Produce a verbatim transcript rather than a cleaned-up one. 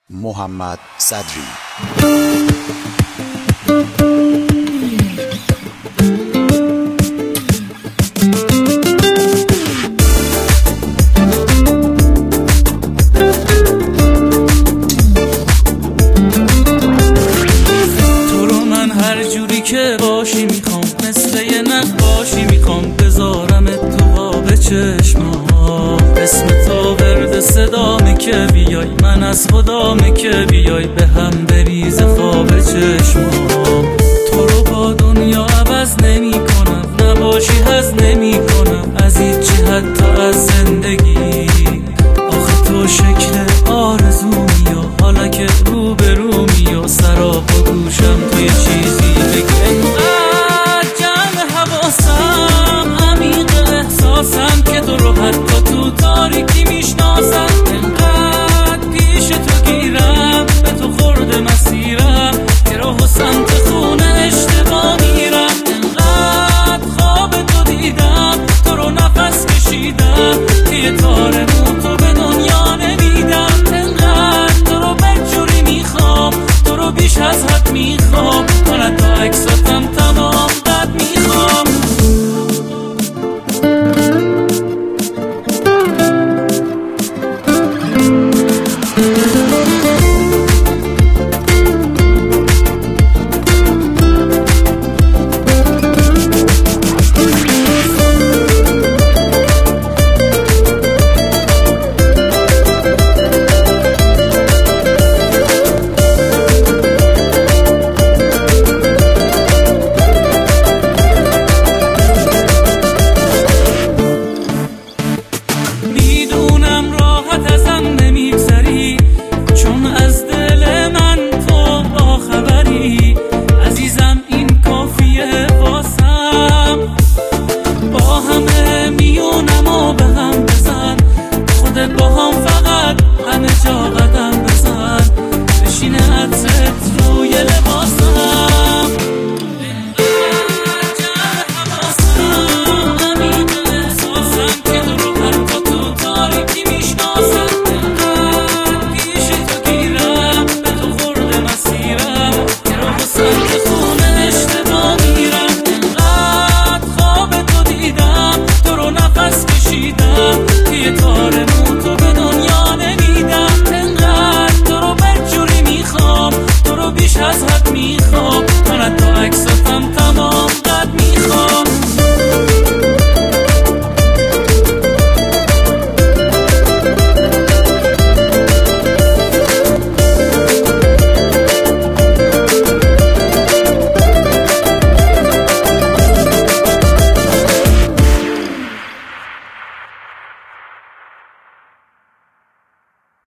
محمد صدری. تو رو من هر جوری که باشی میخوام، مثل یه نقاشی میخوام بذارم تو قاب چشمام. اسم تو ورد صدامه که بیای، من از خدامه که بیای به هم بریز خواب چشمام. تو رو با دنیا عوض نمی کنم، نباشی هز نمی کنم از هیچی، حتی از زندگی